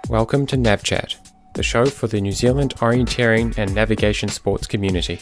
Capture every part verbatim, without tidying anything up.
Welcome to NavChat, the show for the New Zealand orienteering and navigation sports community.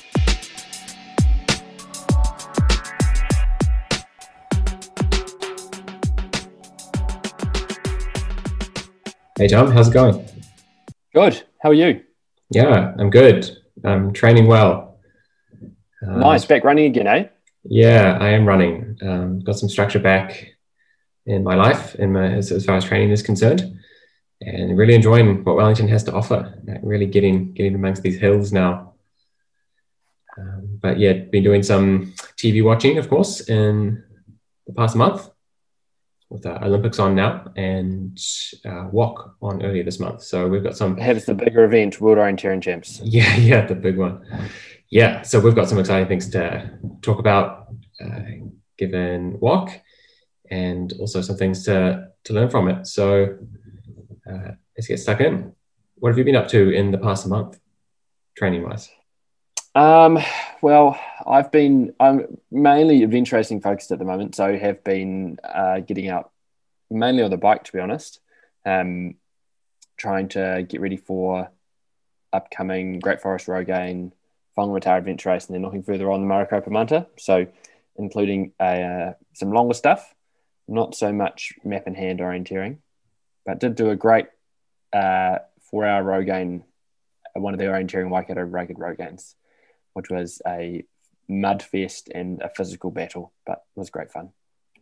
Hey Tom, how's it going? Good. How are you? Yeah, I'm good. I'm training well. Uh, Nice. Back running again, eh? Yeah, I am running. Um, got some structure back in my life, in my as, as far as training is concerned, and really enjoying what Wellington has to offer. Like really getting getting amongst these hills now. Um, but yeah, been doing some T V watching, of course, in the past month, with the Olympics on now and uh, walk on earlier this month. So we've got some... Perhaps the bigger event, World Orienteering Champs. Yeah, yeah, the big one. Yeah, so we've got some exciting things to talk about, uh, given walk, and also some things to, to learn from it. So uh, let's get stuck in. What have you been up to in the past month, training-wise? Um, well, I've been, I'm mainly event racing focused at the moment, so have been uh, getting out mainly on the bike, to be honest, um, trying to get ready for upcoming Great Forest Rogaine, Whangamata event race, and then looking further on the Maricopa Manta, so including uh, some longer stuff, not so much map and hand orienteering, but did do a great uh, four-hour Rogaine, one of the orienteering Waikato Rugged Rogaines, which was a mud fest and a physical battle, but it was great fun.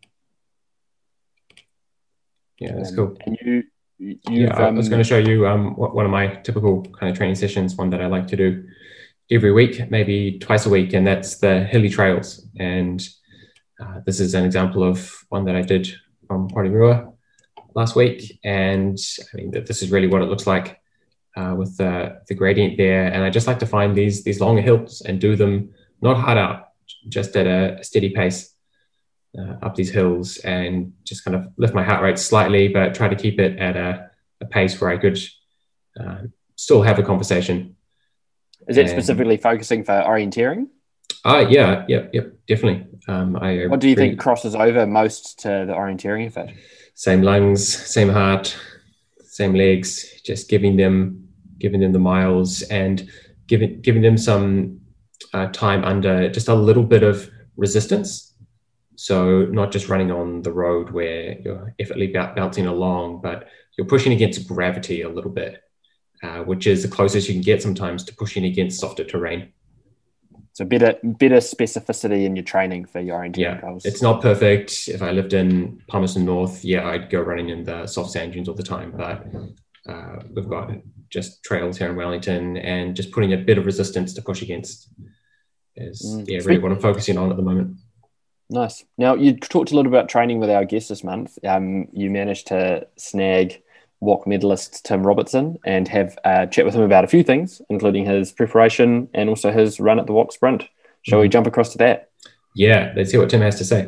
Yeah, that's um, cool. And you, you yeah, I um, was going to show you um, what, one of my typical kind of training sessions, one that I like to do every week, maybe twice a week, and that's the hilly trails. And uh, this is an example of one that I did from Porirua last week. And I mean, this is really what it looks like uh, with the, the gradient there. And I just like to find these, these longer hills and do them not hard out, just at a steady pace uh, up these hills, and just kind of lift my heart rate slightly, but try to keep it at a, a pace where I could uh, still have a conversation. Is it and, specifically focusing for orienteering? Uh, yeah, yeah, yeah, definitely. Um, I, what do you really, think crosses over most to the orienteering effort? Same lungs, same heart, same legs, just giving them giving them the miles and giving giving them some uh, time under just a little bit of resistance. So not just running on the road where you're effortlessly bouncing along, but you're pushing against gravity a little bit, uh, which is the closest you can get sometimes to pushing against softer terrain. So better better specificity in your training for your orienteering yeah, goals. It's not perfect. If I lived in Palmerston North, yeah, I'd go running in the soft sand dunes all the time, but uh, we've got just trails here in Wellington, and just putting a bit of resistance to push against is mm, yeah, really what I'm focusing on at the moment. Nice. Now, you talked a little about training with our guest this month. Um, you managed to snag walk medalist Tim Robertson and have a chat with him about a few things, including his preparation and also his run at the walk sprint. Shall mm-hmm. we jump across to that? Yeah, let's see what Tim has to say.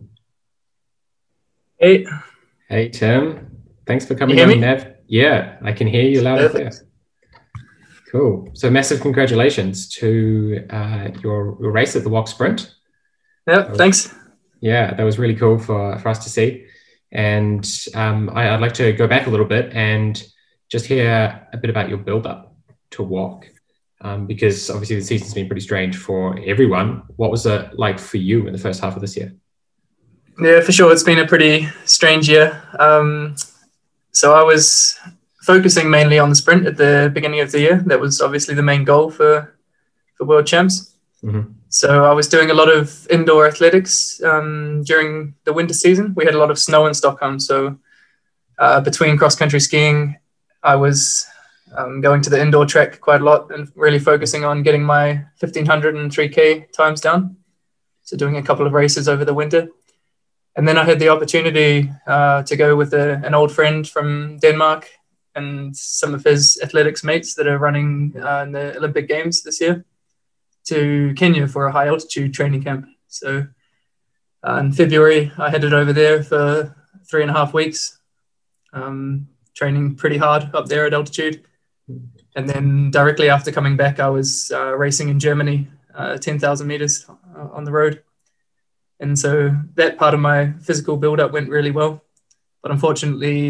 Hey. Hey, Tim. Thanks for coming you on, hear me? Nav. Yeah, I can hear you loud and clear. Cool. So massive congratulations to uh, your, your race at the walk sprint. Yeah, was, thanks. Yeah, that was really cool for, for us to see. And um, I, I'd like to go back a little bit and just hear a bit about your build-up to walk, um, because obviously the season's been pretty strange for everyone. What was it like for you in the first half of this year? Yeah, for sure. It's been a pretty strange year. Um, so I was focusing mainly on the sprint at the beginning of the year. That was obviously the main goal for, for World Champs. Mm-hmm. So I was doing a lot of indoor athletics um, during the winter season. We had a lot of snow in Stockholm. So uh, between cross-country skiing, I was um, going to the indoor track quite a lot and really focusing on getting my fifteen hundred and three K times down. So doing a couple of races over the winter. And then I had the opportunity uh, to go with a, an old friend from Denmark and some of his athletics mates that are running uh, in the Olympic Games this year to Kenya for a high altitude training camp. So uh, in February, I headed over there for three and a half weeks, um, training pretty hard up there at altitude. And then directly after coming back, I was uh, racing in Germany, uh, ten thousand meters on the road. And so that part of my physical build-up went really well. But unfortunately,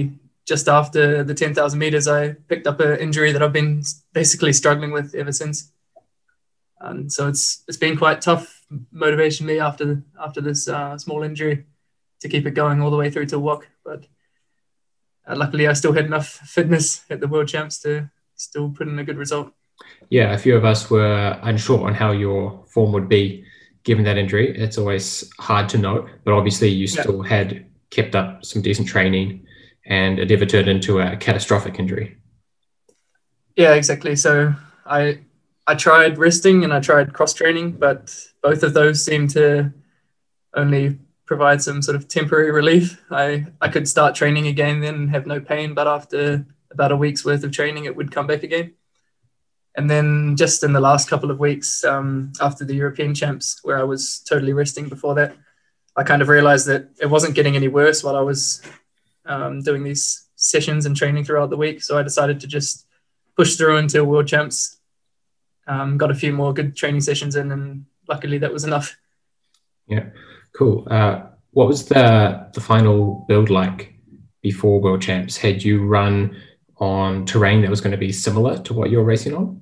just after the ten thousand meters, I picked up an injury that I've been basically struggling with ever since. And so it's it's been quite tough motivation me after after this uh, small injury to keep it going all the way through to W O C. But uh, luckily, I still had enough fitness at the World Champs to still put in a good result. Yeah, a few of us were unsure on how your form would be given that injury. It's always hard to know, but obviously you still yeah. had kept up some decent training, and it never turned into a catastrophic injury. Yeah, exactly. So I I tried resting and I tried cross training, but both of those seemed to only provide some sort of temporary relief. I, I could start training again then and have no pain, but after about a week's worth of training, it would come back again. And then just in the last couple of weeks um, after the European Champs, where I was totally resting before that, I kind of realized that it wasn't getting any worse while I was um, doing these sessions and training throughout the week. So I decided to just push through until World Champs, um, got a few more good training sessions in, and luckily that was enough. Yeah, cool. Uh, what was the, the final build like before World Champs? Had you run on terrain that was going to be similar to what you're racing on?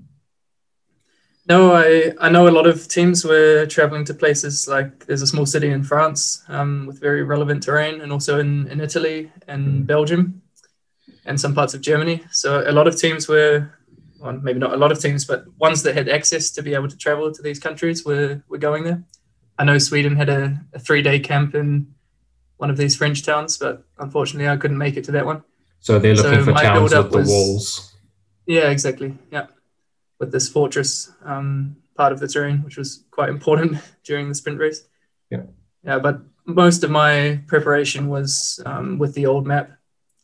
No, I, I know a lot of teams were traveling to places like there's a small city in France um, with very relevant terrain, and also in, in Italy and mm. Belgium and some parts of Germany. So a lot of teams were, well, maybe not a lot of teams, but ones that had access to be able to travel to these countries were, were going there. I know Sweden had a, a three-day camp in one of these French towns, but unfortunately I couldn't make it to that one. So they're looking so for towns with the was, walls. Yeah, exactly. Yeah. With this fortress um, part of the terrain, which was quite important during the sprint race. Yeah. Yeah, but most of my preparation was um, with the old map,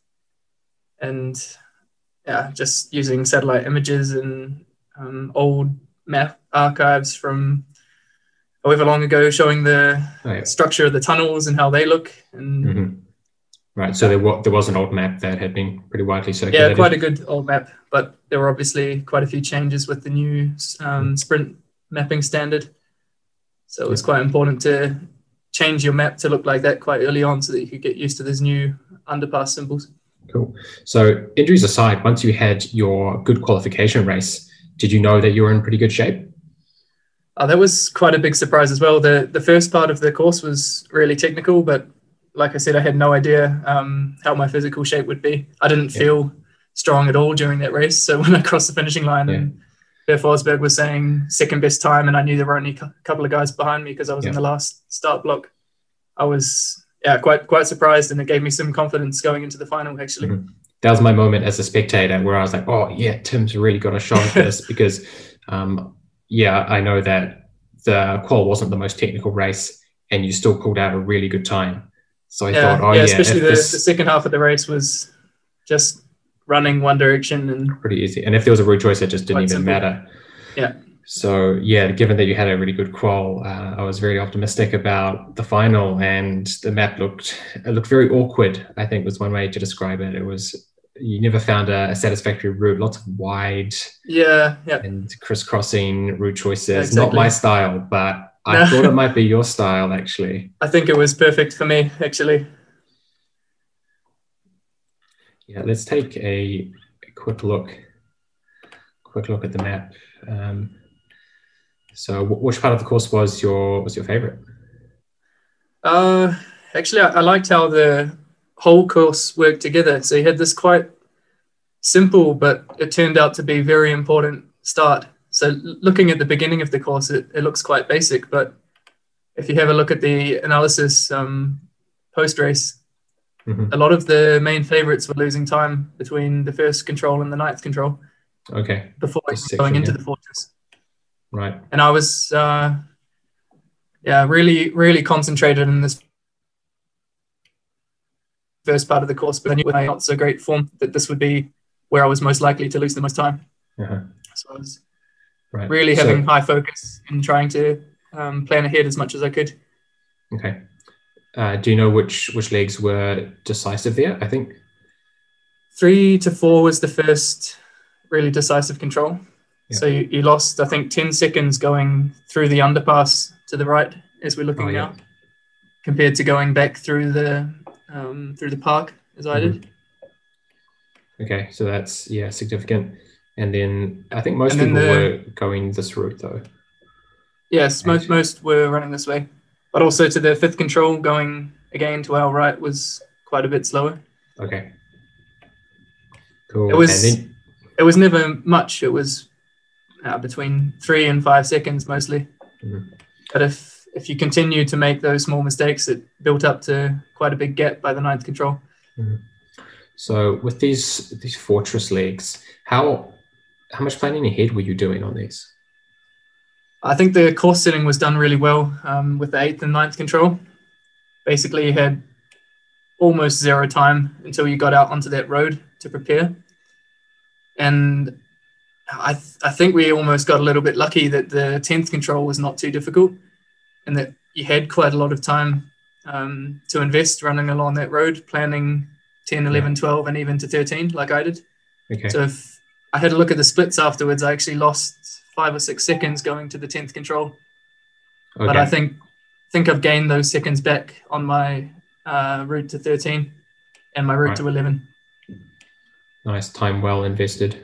and yeah, just using satellite images and um, old map archives from however long ago, showing the oh, yeah. structure of the tunnels and how they look. And mm-hmm. Right, so there was, there was an old map that had been pretty widely circulated. Yeah, quite a good old map, but there were obviously quite a few changes with the new um, sprint mapping standard. So it was quite important to change your map to look like that quite early on so that you could get used to these new underpass symbols. Cool. So injuries aside, once you had your good qualification race, did you know that you were in pretty good shape? Uh, that was quite a big surprise as well. The, the first part of the course was really technical, but like I said, I had no idea um, how my physical shape would be. I didn't yeah. feel strong at all during that race. So when I crossed the finishing line yeah. and Per Forsberg was saying second best time, and I knew there were only a couple of guys behind me because I was yeah. in the last start block, I was yeah quite quite surprised, and it gave me some confidence going into the final, actually. Mm-hmm. That was my moment as a spectator where I was like, oh, yeah, Tim's really got a shot at this because, um, yeah, I know that the qual wasn't the most technical race and you still pulled out a really good time. So I yeah, thought, oh yeah, yeah, especially the, this... the second half of the race was just running one direction and pretty easy. And if there was a route choice, it just didn't even simple. matter. Yeah. So yeah, given that you had a really good qual, uh, I was very optimistic about the final, and the map looked it looked very awkward. I think was one way to describe it. It was you never found a, a satisfactory route. Lots of wide, yeah, yeah, and crisscrossing route choices. Yeah, exactly. Not my style, but. I no. thought it might be your style, actually. I think it was perfect for me, actually. Yeah, let's take a, a quick look. Quick look at the map. Um, so, which part of the course was your was your favorite? Uh, actually, I, I liked how the whole course worked together. So you had this quite simple, but it turned out to be very important start. So looking at the beginning of the course, it, it looks quite basic, but if you have a look at the analysis um, post-race, mm-hmm. a lot of the main favorites were losing time between the first control and the ninth control. Okay. Before section, going into yeah. the fortress. Right. And I was, uh, yeah, really, really concentrated in this first part of the course, but I knew with my not so great form that this would be where I was most likely to lose the most time. Uh-huh. So I was right. really having so, high focus and trying to um, plan ahead as much as I could. Okay. Uh, do you know which which legs were decisive there? I think three to four was the first really decisive control. Yeah. So you, you lost, I think, ten seconds going through the underpass to the right as we're looking oh, now, yeah. compared to going back through the um, through the park as I mm-hmm. did. Okay, so that's yeah significant. And then I think most And then people the- were going this route though. Yes, most most were running this way, but also to the fifth control going again to our right was quite a bit slower. Okay. Cool. It was And then, it was never much. It was uh, between three and five seconds mostly. Mhm. But if if you continue to make those small mistakes, it built up to quite a big gap by the ninth control. so with these these fortress legs, how how much planning ahead were you doing on these? I think the course setting was done really well um, with the eighth and ninth control. Basically, you had almost zero time until you got out onto that road to prepare. And I, th- I think we almost got a little bit lucky that the tenth control was not too difficult and that you had quite a lot of time um, to invest running along that road, planning ten, eleven, twelve, and even to thirteen like I did. Okay. So if I had a look at the splits afterwards, I actually lost five or six seconds going to the tenth control. Okay. But I think think I've gained those seconds back on my uh, route to thirteen and my route Right. to eleven. Nice, time well invested.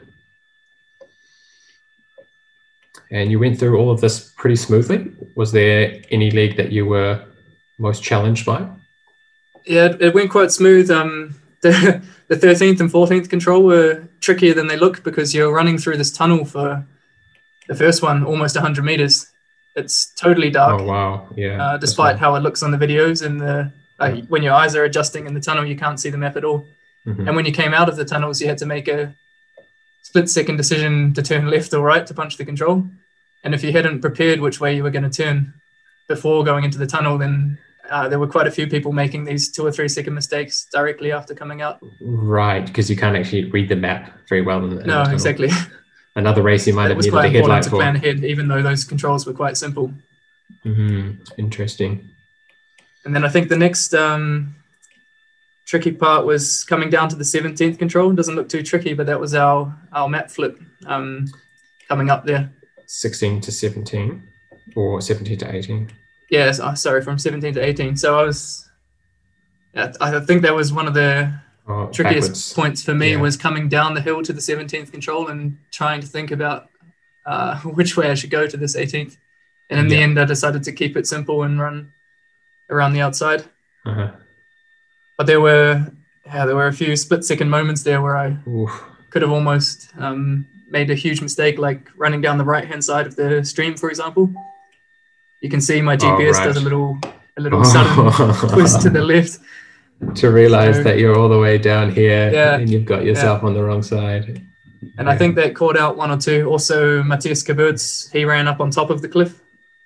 And you went through all of this pretty smoothly. Was there any leg that you were most challenged by? Yeah, it, it went quite smooth. Um, the, the thirteenth and fourteenth control were trickier than they look because you're running through this tunnel for the first one, almost one hundred meters. It's totally dark, Oh wow, yeah. uh, that's despite right. how it looks on the videos. And the uh, when your eyes are adjusting in the tunnel, you can't see the map at all. Mhm. And when you came out of the tunnels, you had to make a split-second decision to turn left or right to punch the control. And if you hadn't prepared which way you were going to turn before going into the tunnel, then uh, there were quite a few people making these two or three second mistakes directly after coming out. Right, because you can't actually read the map very well. In, in the No, tunnel. exactly. Another race you might It have was needed a quite important headlight to for. plan ahead, even though those controls were quite simple. hmm Interesting. And then I think the next um, tricky part was coming down to the seventeenth control. It doesn't look too tricky, but that was our, our map flip um, coming up there. sixteen to seventeen or seventeen to eighteen. Yes, oh, sorry, from seventeen to eighteen. So I was, yeah, I think that was one of the Oh, trickiest backwards. points for me Yeah. was coming down the hill to the seventeenth control and trying to think about uh, which way I should go to this eighteenth. And in the Yeah. end, I decided to keep it simple and run around the outside. Uh-huh. But there were, yeah, there were a few split-second moments there where I Oof. could have almost um, made a huge mistake, like running down the right-hand side of the stream, for example. You can see my G P S Oh, right. does a little, a little sudden twist to the left. To realize So- that you're all the way down here Yeah. and you've got yourself on the wrong side. And I think that caught out one or two. Also, Matthias Kaburtz, he ran up on top of the cliff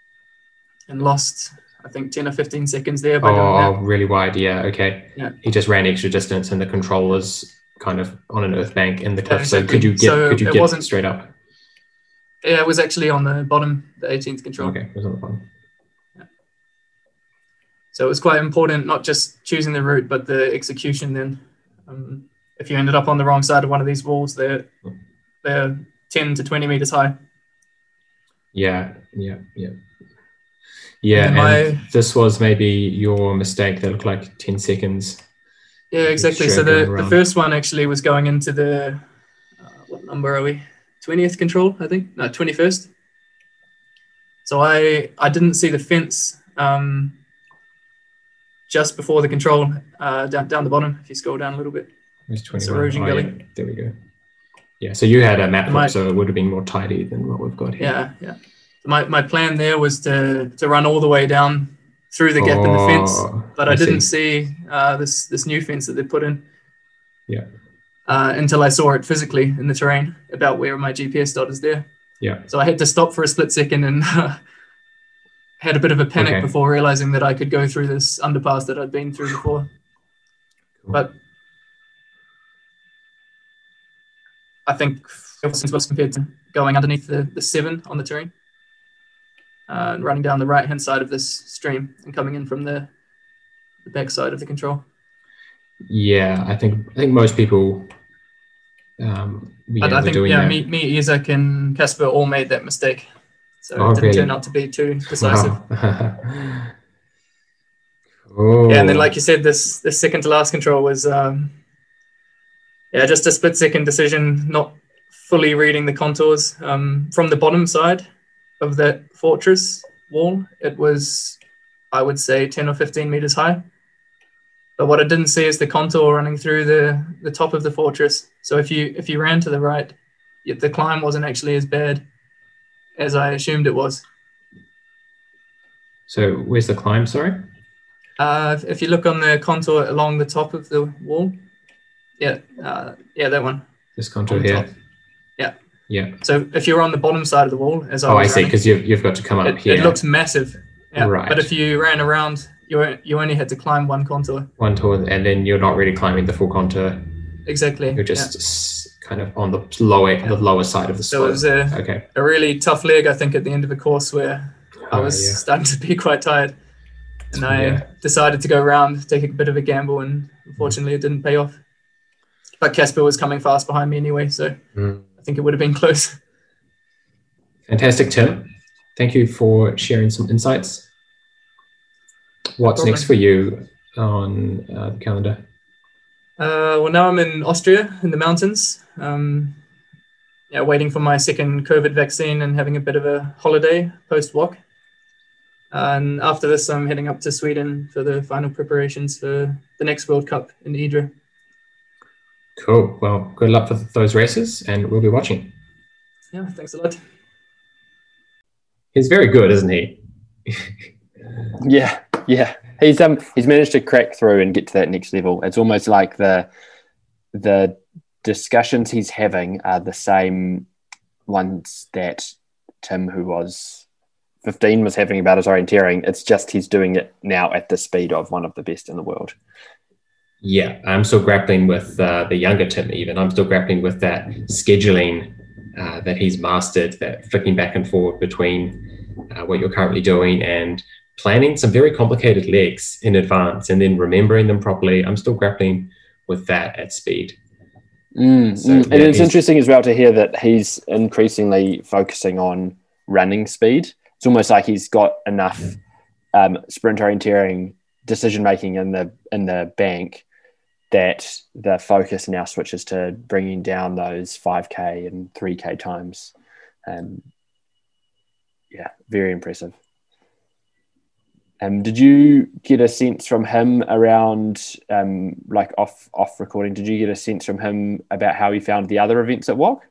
and lost, I think, ten or fifteen seconds there by Oh, doing oh, that. really wide. Yeah. Okay. Yeah. He just ran extra distance and the controller's kind of on an earth bank in the cliff. So exactly. could you get, So could you it get wasn't- straight up? Yeah, it was actually on the bottom, the eighteenth control. Okay. It was on the bottom. So it was quite important, not just choosing the route, but the execution then. Um, if you ended up on the wrong side of one of these walls, they're, they're ten to twenty meters high. Yeah. Yeah. Yeah. Yeah. And And, my- this was maybe your mistake that looked like ten seconds. Yeah, exactly. So Straight the, going the around. first one actually was going into the, uh, what number are we? twentieth control, I think. No, twenty-first. So I I didn't see the fence um, just before the control uh, down, down the bottom, if you scroll down a little bit. It's It's twenty-one. erosion Oh, gully. yeah. There we go. Yeah. So you had a map, Am I- so it would have been more tidy than what we've got here. Yeah, yeah. My, my plan there was to, to run all the way down through the gap in the fence, Oh, but I, I didn't see. see uh, this this new fence that they put in. Yeah. Uh, until I saw it physically in the terrain about where my G P S dot is there. Yeah. So I had to stop for a split second and had a bit of a panic Okay. before realizing that I could go through this underpass that I'd been through before. Cool. But I think since was compared to going underneath the, the seven on the terrain uh, and running down the right hand side of this stream and coming in from the, the back side of the control. Yeah, I think I think most people um yeah, But I were think doing yeah, that. me, me, Isaac, and Casper all made that mistake. So Oh, it didn't really? turn out to be too decisive. Wow. Oh. Yeah, and then like you said, this this second to last control was um, yeah, just a split second decision, not fully reading the contours. Um, from the bottom side of that fortress wall, it was, I would say, ten or fifteen meters high. But what I didn't see is the contour running through the, the top of the fortress. So if you if you ran to the right, the climb wasn't actually as bad as I assumed it was. So where's the climb, sorry? Uh, if you look on the contour along the top of the wall, yeah, uh, yeah, that one. This contour here? Top. Yeah. Yeah. So if you're on the bottom side of the wall, as I oh, was I see, because you've, you've got to come up it, here. It looks massive. Yeah. Right. But if you ran around, you you only had to climb one contour. One tour, and then you're not really climbing the full contour. Exactly. You're just yeah. kind of on the lower yeah. the lower side of the slope. So it was a, okay. a really tough leg, I think, at the end of the course where I was uh, yeah. starting to be quite tired. And I yeah. decided to go around, take a bit of a gamble, and unfortunately it didn't pay off. But Casper was coming fast behind me anyway, so mm. I think it would have been close. Fantastic, Tim. Thank you for sharing some insights. What's next for you on uh, the calendar? Uh, well, now I'm in Austria, in the mountains. Um, yeah, waiting for my second COVID vaccine and having a bit of a holiday post-walk. And after this, I'm heading up to Sweden for the final preparations for the next World Cup in Idre. Cool. Well, good luck for those races, and we'll be watching. Yeah, thanks a lot. He's very good, isn't he? yeah, yeah. He's um he's managed to crack through and get to that next level. It's almost like the the discussions he's having are the same ones that Tim, who was fifteen, was having about his orienteering. It's just he's doing it now at the speed of one of the best in the world. Yeah, I'm still grappling with uh, the younger Tim even. I'm still grappling with that scheduling uh, that he's mastered, that flicking back and forth between uh, what you're currently doing and planning some very complicated legs in advance and then remembering them properly. I'm still grappling with that at speed. Mm, so, mm. Yeah, and it's interesting as well to hear that he's increasingly focusing on running speed. It's almost like he's got enough um, sprint orienteering decision making in the in the bank that the focus now switches to bringing down those five K and three K times. Um, yeah, very impressive. Um, did you get a sense from him around, um, like off off recording, did you get a sense from him about how he found the other events at W O C?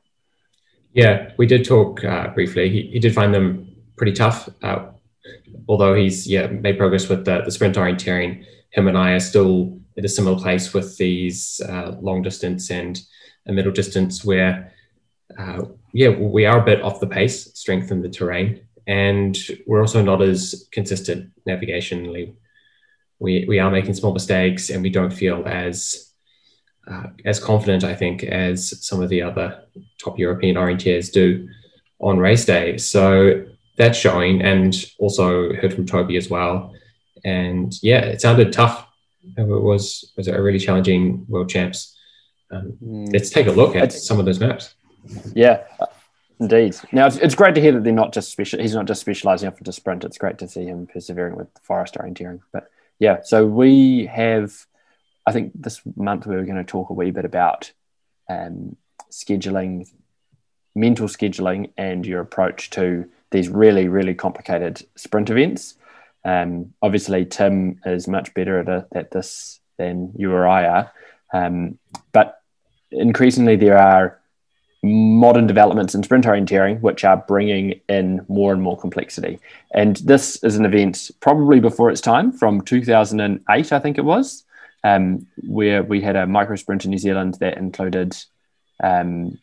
Yeah, we did talk uh, briefly. He, he did find them pretty tough, uh, although he's yeah made progress with the, the sprint orienteering. Him and I are still at a similar place with these uh, long distance and a middle distance where, uh, yeah, we are a bit off the pace, strength in the terrain. And we're also not as consistent navigationally. We we are making small mistakes, and we don't feel as uh, as confident, I think, as some of the other top European orienteers do on race day. So that's showing, and also heard from Toby as well. And yeah, it sounded tough. It was was a really challenging World Champs. Um, mm. Let's take a look at it's, some of those maps. Yeah. Indeed. Now it's, it's great to hear that they're not just special. He's not just specialising off into sprint. It's great to see him persevering with forest orienteering. But yeah, so we have, I think this month we were going to talk a wee bit about um, scheduling, mental scheduling, and your approach to these really, really complicated sprint events. Um, obviously, Tim is much better at, a, at this than you or I are, um, but increasingly there are modern developments in sprint orienteering which are bringing in more and more complexity. And this is an event probably before its time, from two thousand eight, I think it was, um, where we had a micro sprint in New Zealand that included um,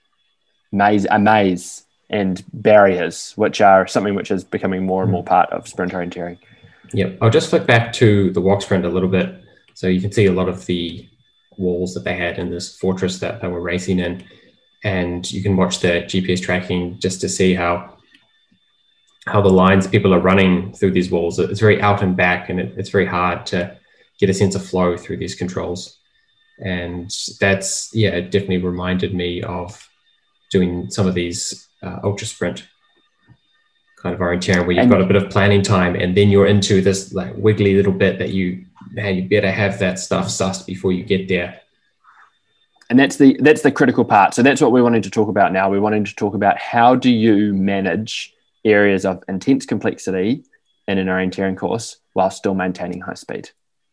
maze, a maze and barriers, which are something which is becoming more and more part of sprint orienteering. Yeah, I'll just flick back to the W O C sprint a little bit. So you can see a lot of the walls that they had in this fortress that they were racing in. And you can watch the G P S tracking just to see how how the lines people are running through these walls. It's very out and back, and it, it's very hard to get a sense of flow through these controls. And that's, yeah, it definitely reminded me of doing some of these uh, ultra sprint kind of orienteering where you've and, got a bit of planning time, and then you're into this like wiggly little bit that you, man, you better have that stuff sussed before you get there. And that's the that's the critical part. So that's what we're wanting to talk about now. We're wanting to talk about how do you manage areas of intense complexity in an orienteering course while still maintaining high speed.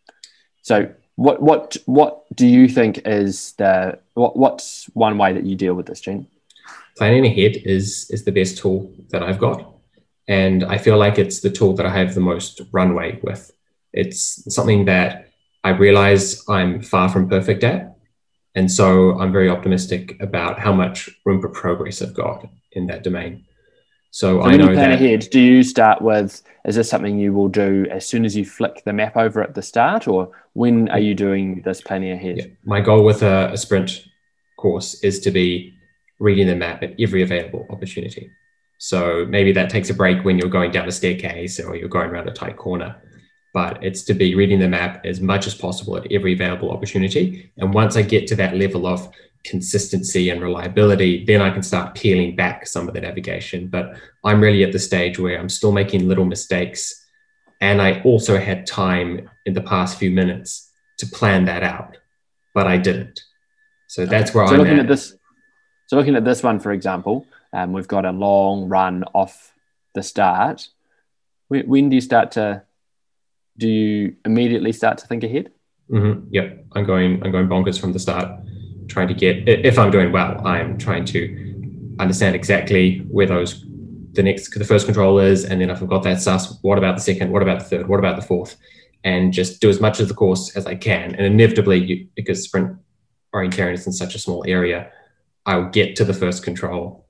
So what what what do you think is the what what's one way that you deal with this, Gene? Planning ahead is is the best tool that I've got, and I feel like it's the tool that I have the most runway with. It's something that I realize I'm far from perfect at. And so I'm very optimistic about how much room for progress I've got in that domain. So, so I know when you plan that ahead, do you start with, is this something you will do as soon as you flick the map over at the start, or when are you doing this planning ahead? Yeah, my goal with a, a sprint course is to be reading the map at every available opportunity. So maybe that takes a break when you're going down a staircase or you're going around a tight corner. But it's to be reading the map as much as possible at every available opportunity. And once I get to that level of consistency and reliability, then I can start peeling back some of the navigation. But I'm really at the stage where I'm still making little mistakes. And I also had time in the past few minutes to plan that out, but I didn't. So that's okay. where so I'm looking at. at this. So looking at this one, for example, um, we've got a long run off the start. When, when do you start to... Do you immediately start to think ahead? Mm-hmm. Yep, I'm going. I'm going bonkers from the start, trying to get. If I'm doing well, I'm trying to understand exactly where those the next, the first control is, and then if I've got that sus, what about the second? What about the third? What about the fourth? And just do as much of the course as I can. And inevitably, you, because sprint orienteering is in such a small area, I'll get to the first control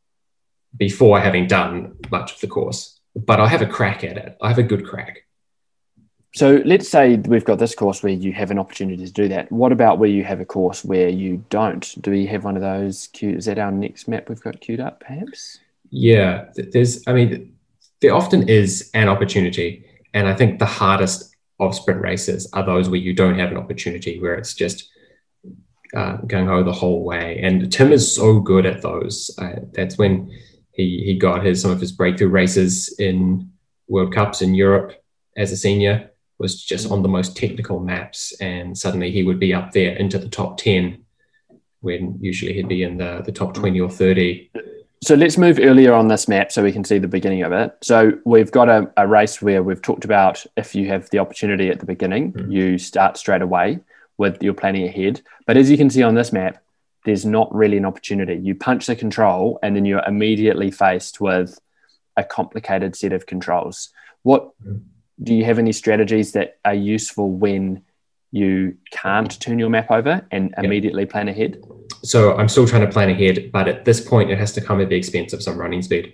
before having done much of the course. But I'll have a crack at it. I have a good crack. So let's say we've got this course where you have an opportunity to do that. What about where you have a course where you don't? Do we have one of those? Queued? Is that our next map we've got queued up, perhaps? Yeah, there's, I mean, there often is an opportunity. And I think the hardest of sprint races are those where you don't have an opportunity, where it's just uh, gung-ho the whole way. And Tim is so good at those. Uh, that's when he, he got his some of his breakthrough races in World Cups in Europe as a senior. Was just on the most technical maps, and suddenly he would be up there into the top ten when usually he'd be in the, the top twenty or thirty. So let's move earlier on this map so we can see the beginning of it. So we've got a, a race where we've talked about if you have the opportunity at the beginning, mm-hmm. you start straight away with your planning ahead. But as you can see on this map, there's not really an opportunity. You punch the control and then you're immediately faced with a complicated set of controls. What... Mm-hmm. Do you have any strategies that are useful when you can't turn your map over and immediately yep. plan ahead? So I'm still trying to plan ahead, but at this point, it has to come at the expense of some running speed.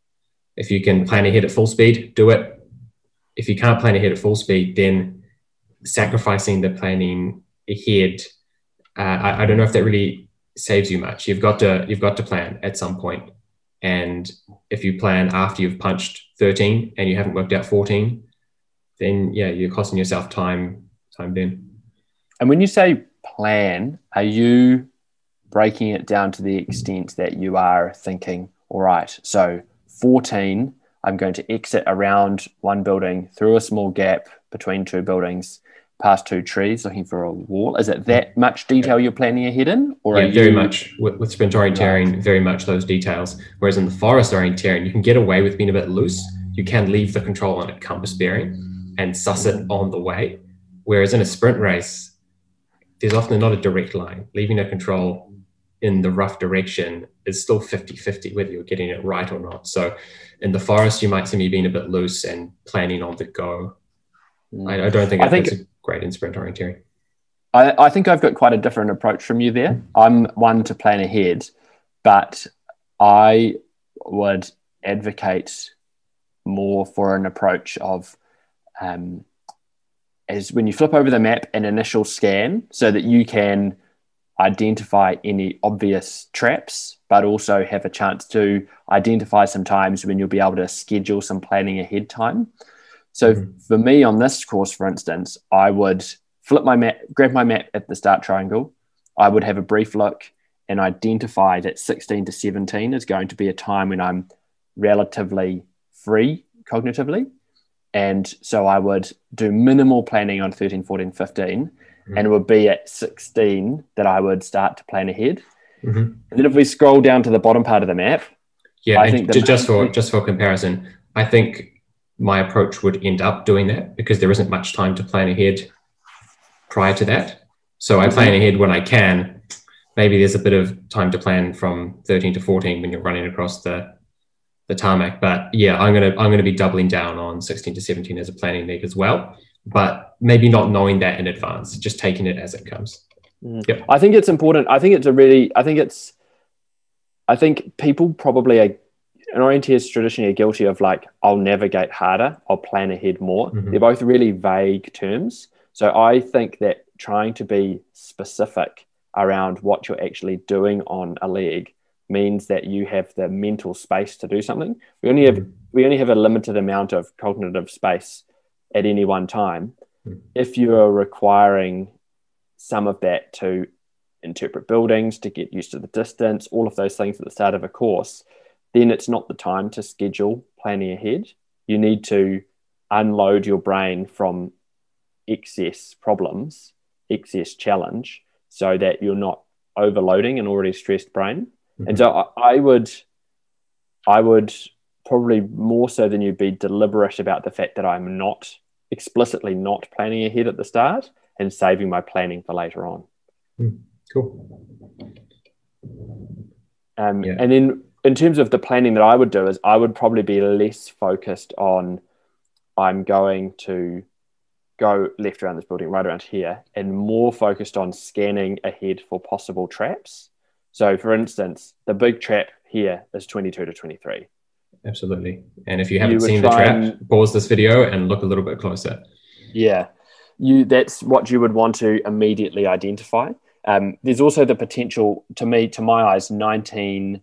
If you can plan ahead at full speed, do it. If you can't plan ahead at full speed, then sacrificing the planning ahead, uh, I, I don't know if that really saves you much. You've got to you've got to plan at some point. And if you plan after you've punched thirteen and you haven't worked out fourteen, then yeah, you're costing yourself time, time then. And when you say plan, are you breaking it down to the extent that you are thinking, all right, so fourteen, I'm going to exit around one building, through a small gap between two buildings, past two trees, looking for a wall? Is it that much detail you're planning ahead in? Or yeah, are very you... much. With, with sprint orienteering, right. very much those details. Whereas in the forest orienteering, you can get away with being a bit loose. You can leave the control on a compass bearing and suss it on the way. Whereas in a sprint race, there's often not a direct line. Leaving a control in the rough direction is still fifty-fifty, whether you're getting it right or not. So in the forest, you might see me being a bit loose and planning on the go. Mm. I, I don't think, I think that's great in sprint orienteering. I, I think I've got quite a different approach from you there. I'm one to plan ahead, but I would advocate more for an approach of Um, is when you flip over the map, an initial scan so that you can identify any obvious traps, but also have a chance to identify some times when you'll be able to schedule some planning ahead time. So mm-hmm. for me on this course, for instance, I would flip my map, grab my map at the start triangle. I would have a brief look and identify that sixteen to seventeen is going to be a time when I'm relatively free cognitively. And so I would do minimal planning on thirteen, fourteen, fifteen, Mm-hmm. And it would be at sixteen that I would start to plan ahead. Mm-hmm. And then if we scroll down to the bottom part of the map, yeah, I think just for just for comparison, I think my approach would end up doing that because there isn't much time to plan ahead prior to that. So I plan ahead when I can. Maybe there's a bit of time to plan from thirteen to fourteen when you're running across the the tarmac. But yeah, I'm gonna I'm gonna be doubling down on sixteen to seventeen as a planning league as well. But maybe not knowing that in advance, just taking it as it comes. Mm. Yep. I think it's important. I think it's a really. I think it's. I think people probably are, and orienteers traditionally are guilty of like, I'll navigate harder, I'll plan ahead more. Mm-hmm. They're both really vague terms. So I think that trying to be specific around what you're actually doing on a leg means that you have the mental space to do something. We only have mm-hmm. we only have a limited amount of cognitive space at any one time. Mm-hmm. If you are requiring some of that to interpret buildings, to get used to the distance, all of those things at the start of a course, then it's not the time to schedule planning ahead. You need to unload your brain from excess problems, excess challenge, so that you're not overloading an already stressed brain. Mm-hmm. And so I, I would, I would probably more so than you be deliberate about the fact that I'm not explicitly not planning ahead at the start and saving my planning for later on. Mm. Cool. Um, yeah. And then in terms of the planning that I would do is I would probably be less focused on I'm going to go left around this building, right around here, and more focused on scanning ahead for possible traps. So for instance, the big trap here is twenty-two to twenty-three. Absolutely. And if you haven't you seen the trap, and, pause this video and look a little bit closer. Yeah. You that's what you would want to immediately identify. Um, there's also the potential, to me, to my eyes, nineteen,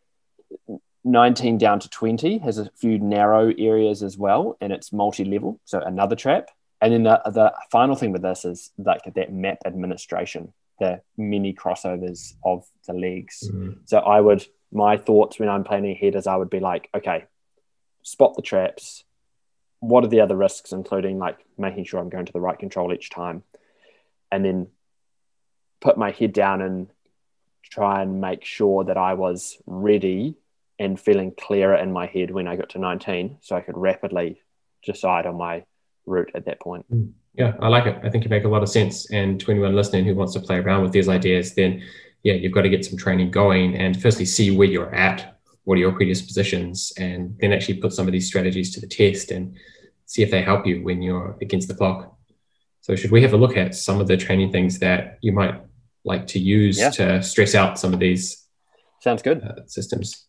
nineteen down to twenty has a few narrow areas as well, and it's multi-level, so another trap. And then the, the final thing with this is like that map administration, the mini crossovers of the legs. Mm-hmm. So I would, my thoughts when I'm planning ahead is I would be like, okay, spot the traps. What are the other risks, including like making sure I'm going to the right control each time, and then put my head down and try and make sure that I was ready and feeling clearer in my head when I got to nineteen, so I could rapidly decide on my route at that point. Yeah, I like it. I think you make a lot of sense. And to anyone listening who wants to play around with these ideas, then yeah, you've got to get some training going and firstly see where you're at, what are your predispositions, and then actually put some of these strategies to the test and see if they help you when you're against the clock. So should we have a look at some of the training things that you might like to use yeah. to stress out some of these Sounds good. Uh, systems?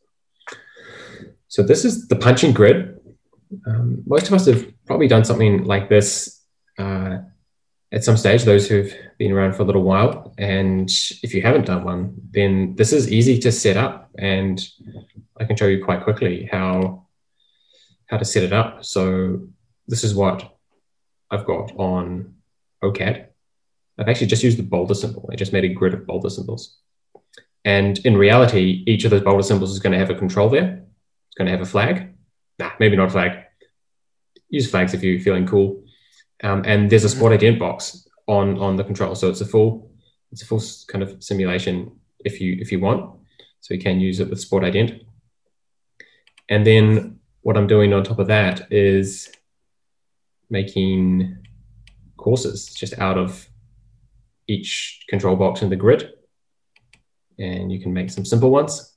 So this is the punching grid. Um, most of us have probably done something like this uh, at some stage, those who've been around for a little while. And if you haven't done one, then this is easy to set up. And I can show you quite quickly how, how to set it up. So this is what I've got on O C A D. I've actually just used the boulder symbol. I just made a grid of boulder symbols. And in reality, each of those boulder symbols is going to have a control there. It's going to have a flag. Nah, maybe not a flag. Use flags if you're feeling cool. Um, and there's a sport ident box on, on the control. So it's a full, it's a full kind of simulation if you, if you want. So you can use it with sport ident. And then what I'm doing on top of that is making courses just out of each control box in the grid. And you can make some simple ones.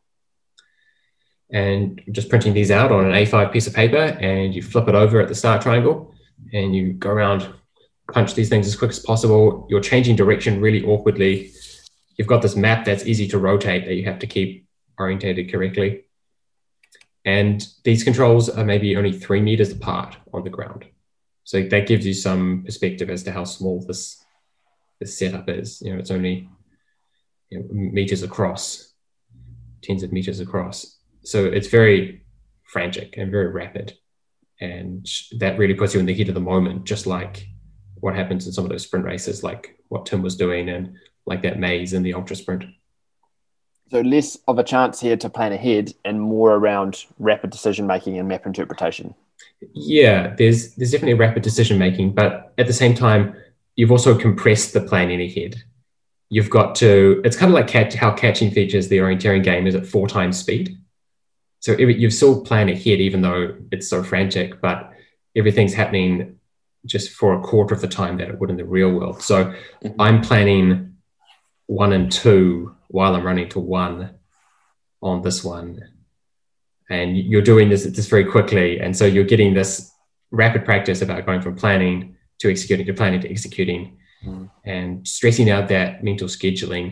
And just printing these out on an A five piece of paper, and you flip it over at the start triangle and you go around, punch these things as quick as possible. You're changing direction really awkwardly. You've got this map that's easy to rotate that you have to keep orientated correctly. And these controls are maybe only three meters apart on the ground. So that gives you some perspective as to how small this, this setup is. You know, it's only you know, meters across, tens of meters across. So it's very frantic and very rapid. And that really puts you in the heat of the moment, just like what happens in some of those sprint races, like what Tim was doing and like that maze in the ultra sprint. So less of a chance here to plan ahead and more around rapid decision-making and map interpretation. Yeah, there's there's definitely rapid decision-making, but at the same time, you've also compressed the planning ahead. You've got to, it's kind of like catch, how catching features the orienteering game is at four times speed. So you've still planned ahead, even though it's so frantic, but everything's happening just for a quarter of the time that it would in the real world. So mm-hmm. I'm planning one and two while I'm running to one on this one. And you're doing this, this very quickly. And so you're getting this rapid practice about going from planning to executing, to planning to executing, mm. and stressing out that mental scheduling.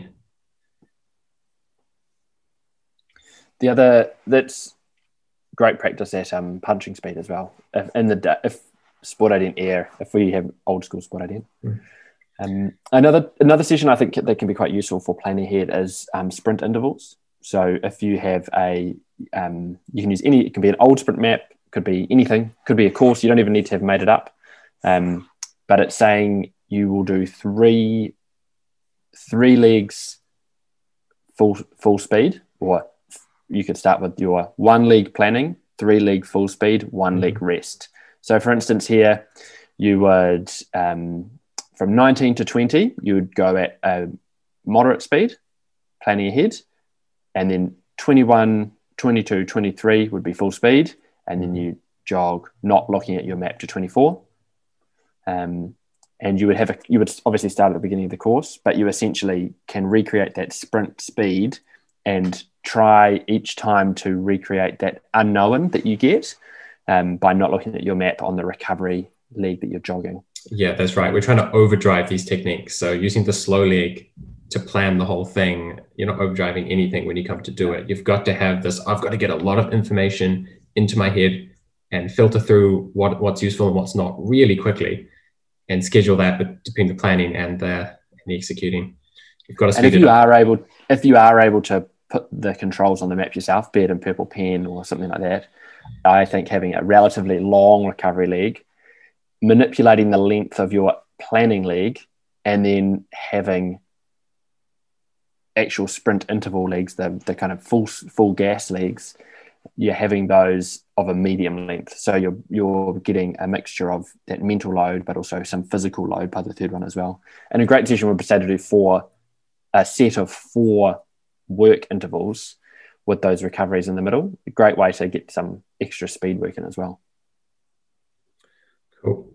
The other, that's great practice at um, punching speed as well. If, in the if Sport Ident Air, if we have old school Sport Ident. Mm. Um, another another session I think that can be quite useful for planning ahead is um, sprint intervals. So if you have a, um, you can use any, it can be an old sprint map, could be anything, could be a course, you don't even need to have made it up. Um, but it's saying you will do three, three legs full full speed, or you could start with your one leg planning, three leg full speed, one mm-hmm. leg rest. So for instance here, you would, um, from nineteen to twenty, you would go at a moderate speed, planning ahead, and then twenty-one, twenty-two, twenty-three would be full speed, and then you jog, not looking at your map, to twenty-four. Um, and you would have a, you would obviously start at the beginning of the course, but you essentially can recreate that sprint speed and try each time to recreate that unknown that you get um, by not looking at your map on the recovery leg that you're jogging. Yeah, that's right. We're trying to overdrive these techniques. So using the slow leg to plan the whole thing, you're not overdriving anything when you come to do it. You've got to have this, I've got to get a lot of information into my head and filter through what, what's useful and what's not really quickly, and schedule that between the planning and the, and the executing. You've got to speed and if it you up. are able, if you are able to put the controls on the map yourself, be it in purple pen or something like that, I think having a relatively long recovery leg, manipulating the length of your planning leg, and then having actual sprint interval legs, the, the kind of full full gas legs, you're having those of a medium length. So you're you're getting a mixture of that mental load, but also some physical load by the third one as well. And a great session would be say to do four, a set of four work intervals with those recoveries in the middle. A great way to get some extra speed work in as well. Cool.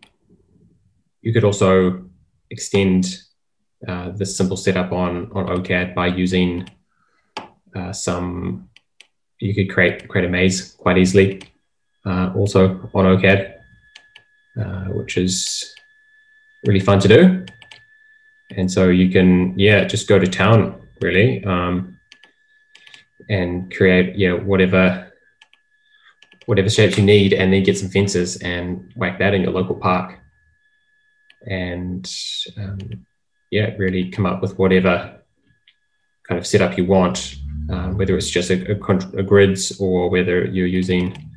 You could also extend uh, this simple setup on, on O C A D by using uh, some, you could create, create a maze quite easily uh, also on O C A D, uh, which is really fun to do. And so you can, yeah, just go to town really um, and create, yeah, whatever whatever shapes you need, and then get some fences and whack that in your local park. And um, yeah, really come up with whatever kind of setup you want, uh, whether it's just a, a, a grids or whether you're using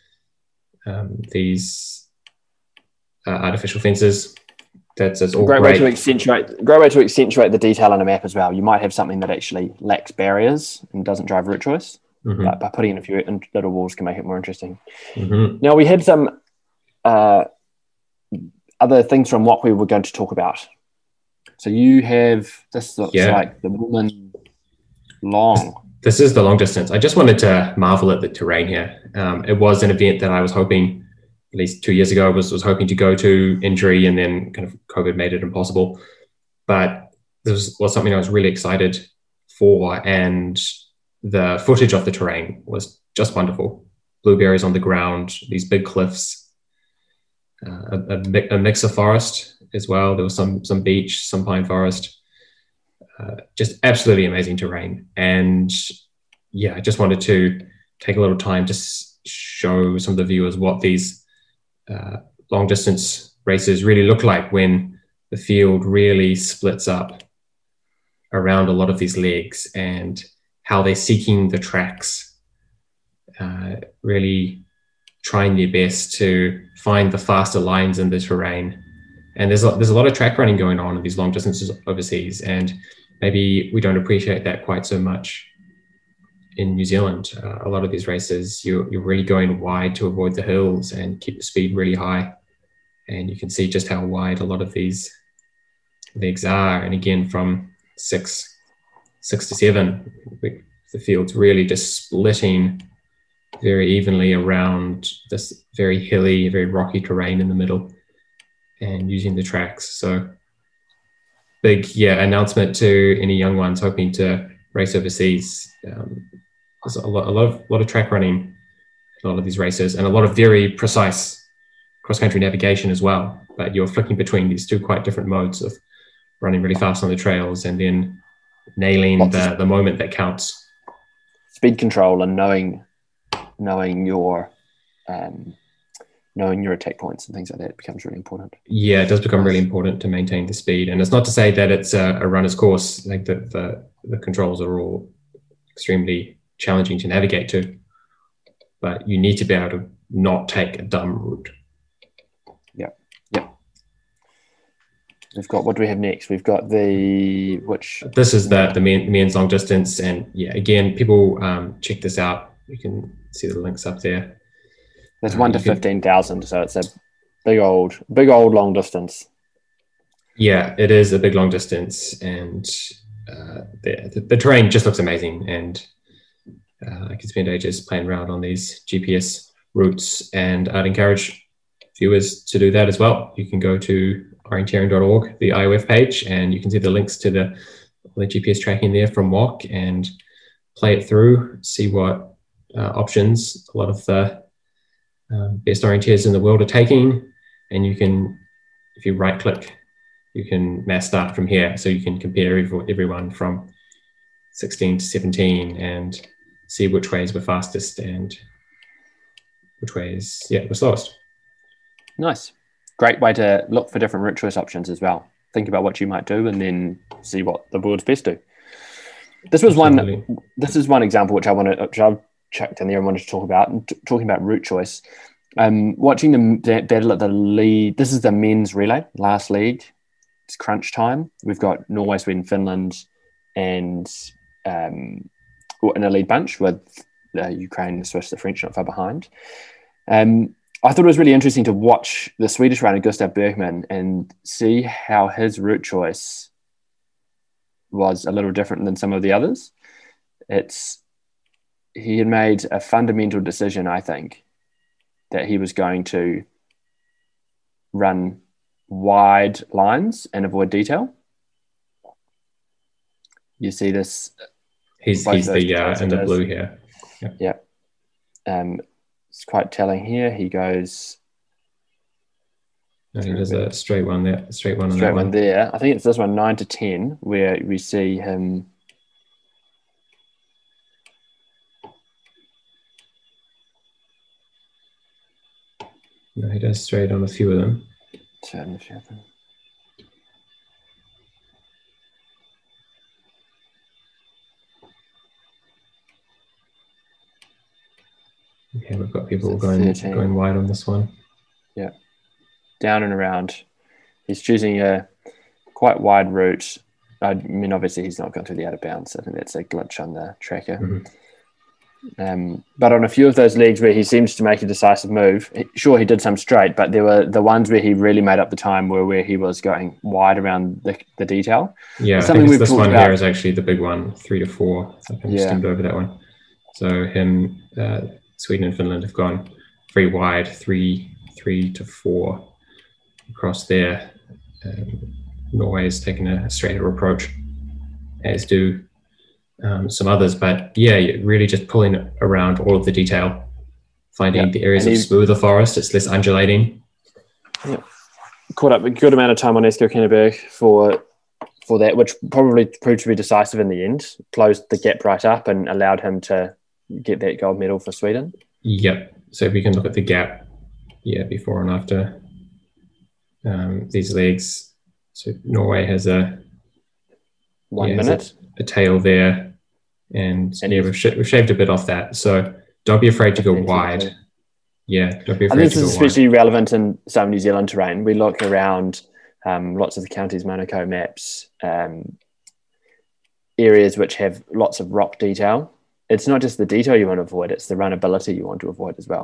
um, these uh, artificial fences. That's, that's all great, great. way to accentuate. Great way to accentuate the detail on a map as well. You might have something that actually lacks barriers and doesn't drive route choice. Mm-hmm. But by putting in a few little walls can make it more interesting. Mm-hmm. Now, we had some uh, other things from what we were going to talk about. So you have, this looks yeah. like the woman long. This is the long distance. I just wanted to marvel at the terrain here. Um, it was an event that I was hoping, at least two years ago, I was, was hoping to go to, injury, and then kind of COVID made it impossible. But this was, was something I was really excited for, and the footage of the terrain was just wonderful. Blueberries on the ground, these big cliffs, uh, a, a, a mix of forest as well. There was some some beach, some pine forest, uh, just absolutely amazing terrain. And yeah, I just wanted to take a little time to s- show some of the viewers what these uh, long distance races really look like when the field really splits up around a lot of these legs, and how they're seeking the tracks, uh, really trying their best to find the faster lines in the terrain. And there's a, there's a lot of track running going on in these long distances overseas, and maybe we don't appreciate that quite so much in New Zealand. Uh, a lot of these races, you're, you're really going wide to avoid the hills and keep the speed really high. and you can see just how wide a lot of these legs are. And again, from six, six to seven, the field's really just splitting very evenly around this very hilly, very rocky terrain in the middle, and using the tracks. So big, yeah, announcement to any young ones hoping to race overseas. Um, there's a lot, a lot of, lot of track running, a lot of these races, and a lot of very precise cross-country navigation as well. But you're flicking between these two quite different modes of running really fast on the trails and then nailing the, the moment that counts. Speed control and knowing knowing your um, knowing your attack points and things like that becomes really important. Yeah, it does become really important to maintain the speed. And it's not to say that it's a, a runner's course. Like the, the the controls are all extremely challenging to navigate to, but you need to be able to not take a dumb route. Yeah, yeah. We've got, what do we have next? We've got the, which? This is the, the men, men's long distance. And yeah, again, people um, check this out. You can see the links up there. There's one uh, to fifteen thousand, so it's a big old, big old long distance. Yeah, it is a big long distance, and uh, the, the, the terrain just looks amazing. And uh, I can spend ages playing around on these G P S routes, and I'd encourage viewers to do that as well. You can go to orienteering dot org, the I O F page, and you can see the links to the, the G P S tracking there from W O C, and play it through, see what uh, options a lot of the um, best orienteers in the world are taking. And you can, if you right click, you can mass start from here. So you can compare every, everyone from sixteen to seventeen and see which ways were fastest and which ways, yeah, were slowest. Nice. Great way to look for different route choice options as well. Think about what you might do and then see what the board's best do. This was Absolutely. one. This is one example which I wanted, which I've checked in there and wanted to talk about. T- talking about route choice, um, watching the battle at the lead. This is the men's relay, last league. It's crunch time. We've got Norway, Sweden, Finland, and um, in a lead bunch with uh, Ukraine, the Swiss, the French not far behind. Um, I thought it was really interesting to watch the Swedish runner Gustav Bergman and see how his route choice was a little different than some of the others. It's he had made a fundamental decision, I think, that he was going to run wide lines and avoid detail. You see this. He's he's the uh, in the blue here. Yeah. yeah. Um, it's quite telling here. He goes. No, he does a straight one there. Straight one. On straight that one one there. I think it's this one, nine to ten, where we see him. No, he does straight on a few of them. Turn a few of them. Yeah, we've got people going thirteen. Going wide on this one. Yeah, down and around. He's choosing a quite wide route. I mean, obviously, he's not gone through the out of bounds. I think that's a glitch on the tracker. Mm-hmm. Um, but on a few of those legs where he seems to make a decisive move, sure, he did some straight, but there were the ones where he really made up the time were where he was going wide around the, the detail. Yeah, I think this one about. Here is actually the big one, three to four. So I can just skimmed over that one. So him, uh, Sweden and Finland have gone very wide, three, three to four across there. Um, Norway has taken a straighter approach, as do um, some others. But yeah, really just pulling around all of the detail, finding yeah. the areas and of smoother forest. It's less undulating. Yeah, caught up a good amount of time on Esko Kenneberg for for that, which probably proved to be decisive in the end. Closed the gap right up and allowed him to get that gold medal for Sweden. Yep. So if we can look at the gap, yeah, before and after um, these legs. So Norway has a one yeah, a, minute, a tail there, and, and yeah, we've, sh- we've shaved a bit off that. So don't be afraid to go wide. Yeah, don't be afraid. I think this is especially wide. relevant in some New Zealand terrain. We look around um, lots of the counties, Manukau maps, um, areas which have lots of rock detail. It's not just the detail you want to avoid; it's the runnability you want to avoid as well.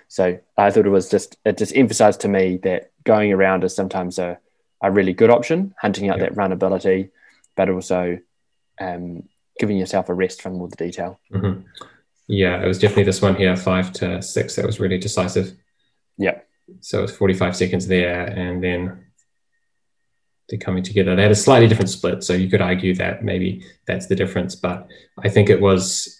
So I thought it was just, it just emphasized to me that going around is sometimes a, a really good option, hunting out Yep. that runnability, but also um, giving yourself a rest from all the detail. Mm-hmm. Yeah, it was definitely this one here, five to six, that was really decisive. Yeah. So it's forty-five seconds there, and then they're coming together. They had a slightly different split, so you could argue that maybe that's the difference. But I think it was,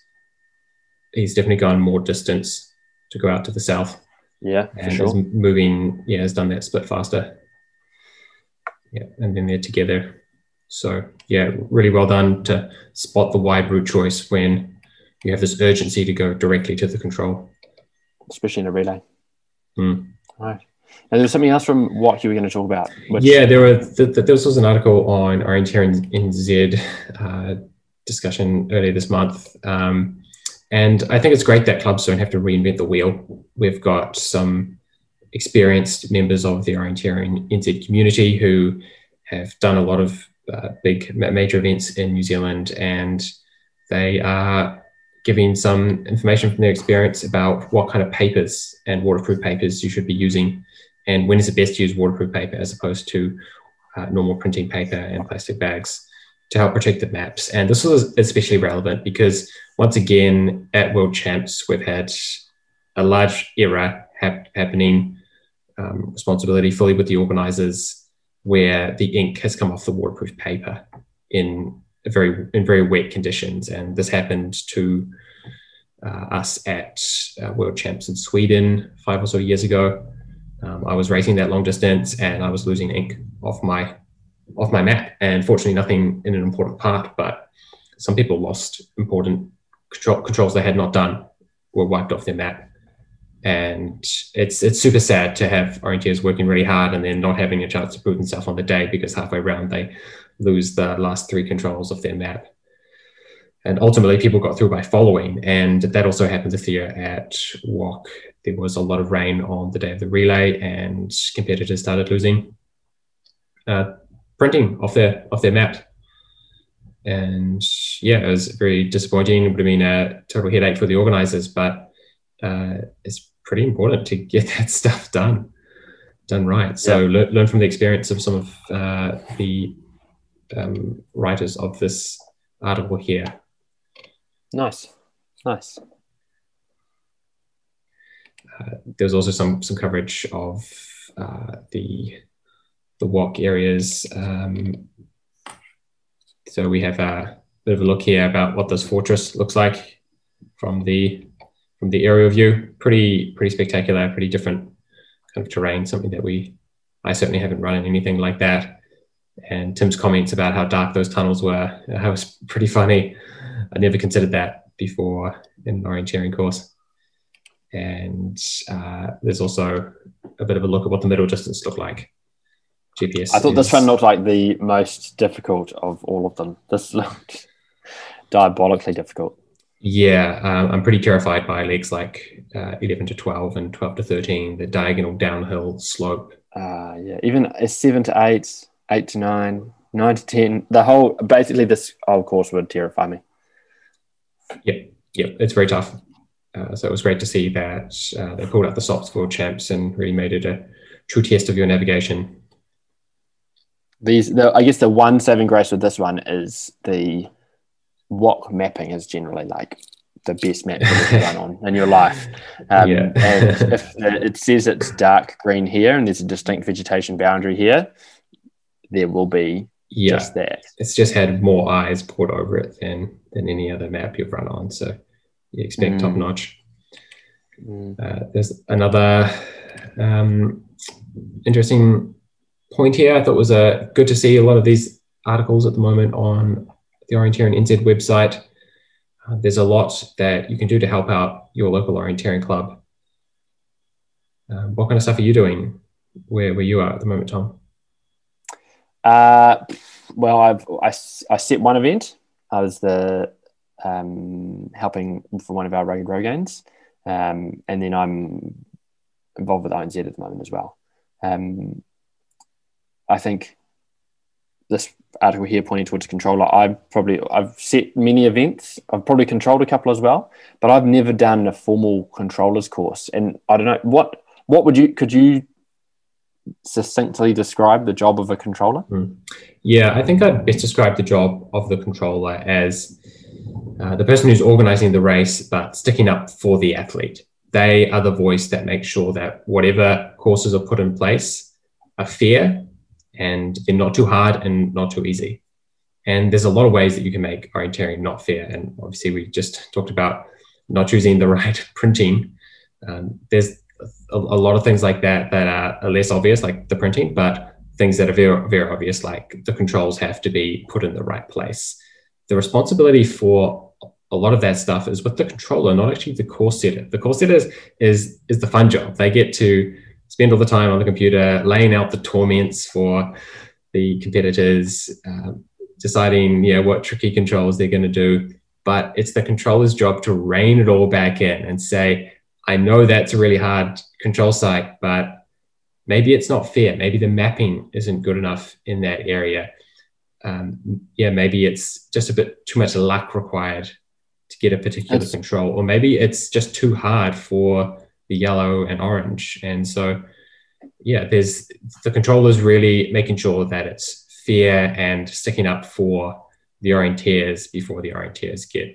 he's definitely gone more distance to go out to the south. Yeah, for and sure. is moving, yeah, has done that split faster. Yeah, and then they're together. So yeah, really well done to spot the wide route choice when you have this urgency to go directly to the control. Especially in a relay. Mm. Right. And there's something else from what you were going to talk about. Which... Yeah, there were. Th- th- this was an article on Orienteering N Z uh, discussion earlier this month, um, and I think it's great that clubs don't have to reinvent the wheel. We've got some experienced members of the Orienteering N Z community who have done a lot of uh, big major events in New Zealand, and they are giving some information from their experience about what kind of papers and waterproof papers you should be using, and when is it best to use waterproof paper as opposed to uh, normal printing paper and plastic bags to help protect the maps. And this was especially relevant because, once again, at World Champs, we've had a large error hap- happening, um, responsibility fully with the organisers, where the ink has come off the waterproof paper in very in very wet conditions. And this happened to uh, us at uh, World Champs in Sweden five or so years ago. Um, I was racing that long distance and I was losing ink off my off my map, and fortunately nothing in an important part, but some people lost important control, controls they had not done were wiped off their map. And it's it's super sad to have orienteers working really hard and then not having a chance to prove themselves on the day because halfway around they lose the last three controls of their map. And ultimately people got through by following, and that also happened this year at W O C. There was a lot of rain on the day of the relay and competitors started losing uh, printing off their off their map. And yeah, it was very disappointing. It would have been a total headache for the organisers, but uh, it's pretty important to get that stuff done, done right. So yeah. le- learn from the experience of some of uh, the um, writers of this article here. Nice, nice. Uh, there's also some some coverage of uh, the the W O C areas. Um, so we have a bit of a look here about what this fortress looks like from the from the aerial view. Pretty pretty spectacular, pretty different kind of terrain. Something that we I certainly haven't run in anything like that. And Tim's comments about how dark those tunnels were, that was pretty funny. I never considered that before in an orienteering course. And uh, there's also a bit of a look at what the middle distance looked like. G P S. I thought is, this one looked like the most difficult of all of them. This looked diabolically difficult. Yeah, um, I'm pretty terrified by legs like uh, eleven to twelve and twelve to thirteen, the diagonal downhill slope. Uh, yeah, even a seven to eight, eight to nine, nine to ten. The whole, basically, this whole course would terrify me. Yeah, yeah, it's very tough. Uh, so it was great to see that uh, they pulled out the stops for World Champs and really made it a true test of your navigation. These, the, I guess, the one saving grace with this one is the W O C mapping is generally like the best map you've ever run on in your life. Um, Yeah. And if it says it's dark green here and there's a distinct vegetation boundary here, there will be Yeah, just that. it's just had more eyes poured over it than than any other map you've run on. So you expect Mm. top notch. Mm. Uh, there's another um, interesting point here. I thought was uh, good to see a lot of these articles at the moment on the Orienteering N Z website. Uh, there's a lot that you can do to help out your local orienteering club. Uh, what kind of stuff are you doing where, where you are at the moment, Tom? Uh, well, I've I, I set one event. I was the um, helping for one of our rugged Rogaines, um, and then I'm involved with O N Z at the moment as well. Um, I think this article here pointing towards controller. I've probably I've set many events. I've probably controlled a couple as well, but I've never done a formal controllers course. And I don't know what what would you could you succinctly describe the job of a controller? Mm. Yeah, I think I'd best describe the job of the controller as uh, the person who's organizing the race, but sticking up for the athlete. They are the voice that makes sure that whatever courses are put in place are fair and they're not too hard and not too easy. And there's a lot of ways that you can make orienteering not fair. And obviously we just talked about not choosing the right printing. Um, there's a, a lot of things like that that are less obvious, like the printing, but things that are very, very obvious, like the controls have to be put in the right place. The responsibility for a lot of that stuff is with the controller, not actually the course setter. The course setter is, is, is the fun job. They get to spend all the time on the computer, laying out the torments for the competitors, uh, deciding, you know, what tricky controls they're going to do. But it's the controller's job to rein it all back in and say, I know that's a really hard control site, but maybe it's not fair. Maybe the mapping isn't good enough in that area. Um, yeah, maybe it's just a bit too much luck required to get a particular that's... control, or maybe it's just too hard for the yellow and orange. And so, yeah, there's the controllers really making sure that it's fair and sticking up for the orienteers before the orienteers get,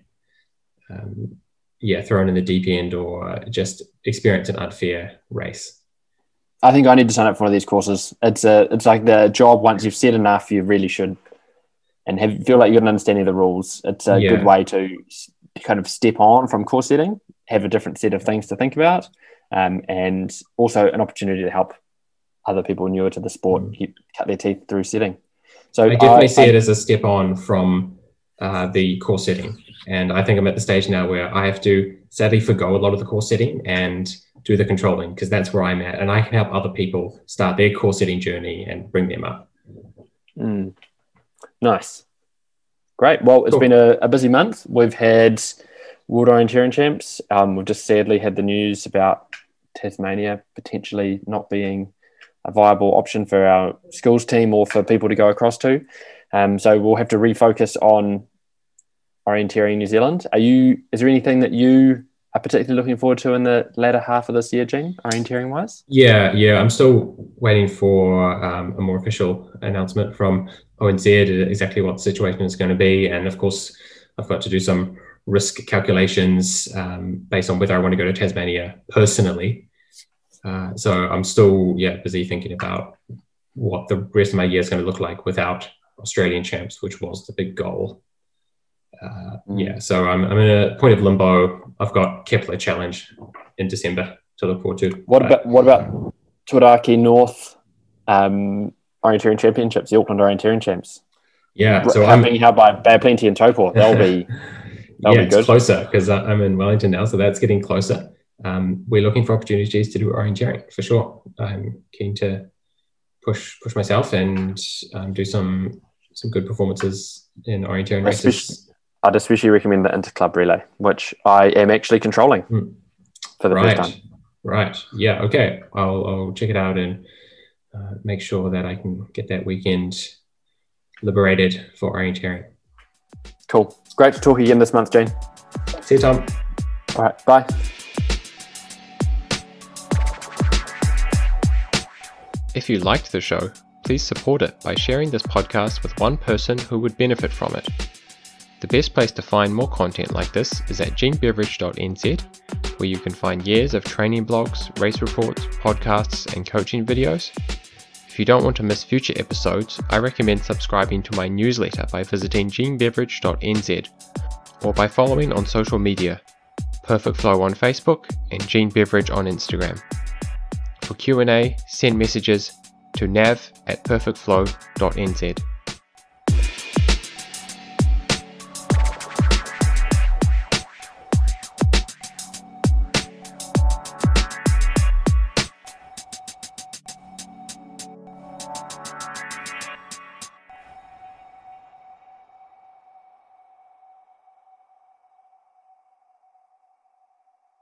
um, yeah, thrown in the deep end or just experience an unfair race. I think I need to sign up for one of these courses. It's a, it's like the job. Once you've said enough, you really should, and have feel like you've got an understanding of the rules. It's a yeah. good way to kind of step on from course setting, have a different set of things to think about, um, and also an opportunity to help other people newer to the sport mm. get, cut their teeth through setting. So I definitely I, see I, it as a step on from uh, the course setting. And I think I'm at the stage now where I have to sadly forgo a lot of the course setting and do the controlling, because that's where I'm at. And I can help other people start their course setting journey and bring them up. Mm. Nice. Great. Well, it's cool. been a, a busy month. We've had World Orienteering Champs. Um, we've just sadly had the news about Tasmania potentially not being a viable option for our schools team or for people to go across to. Um, so we'll have to refocus on orienteering New Zealand. Are you? Is there anything that you are particularly looking forward to in the latter half of this year, Gene, orienteering wise? Yeah, yeah. I'm still waiting for um, a more official announcement from O N Z exactly what the situation is going to be. And of course, I've got to do some risk calculations um, based on whether I want to go to Tasmania personally. Uh, so I'm still, yeah, busy thinking about what the rest of my year is going to look like without Australian champs, which was the big goal. Uh, mm. Yeah, so I'm I'm in a point of limbo. I've got Kepler Challenge in December to look forward to. What but, about what about Tuaraki North um, Orienteering Championships, the Auckland Orienteering Champs? Yeah, so I'm being held by Bad Plenty and Taupo. They'll be they'll yeah, be good. It's closer because I'm in Wellington now, so that's getting closer. Um, we're looking for opportunities to do orienteering for sure. I'm keen to push push myself and um, do some some good performances in orienteering races. I'd especially recommend the Interclub Relay, which I am actually controlling mm. for the right. first time. Right. Yeah. Okay. I'll, I'll check it out and uh, make sure that I can get that weekend liberated for orienteering. Cool. It's great to talk again this month, Gene. See you, Tom. All right. Bye. If you liked the show, please support it by sharing this podcast with one person who would benefit from it. The best place to find more content like this is at gene beverage dot n z, where you can find years of training blogs, race reports, podcasts, and coaching videos. If you don't want to miss future episodes, I recommend subscribing to my newsletter by visiting gene beverage dot n z or by following on social media, Perfect Flow on Facebook and Gene Beverage on Instagram. For Q and A, send messages to nav at perfect flow dot n z.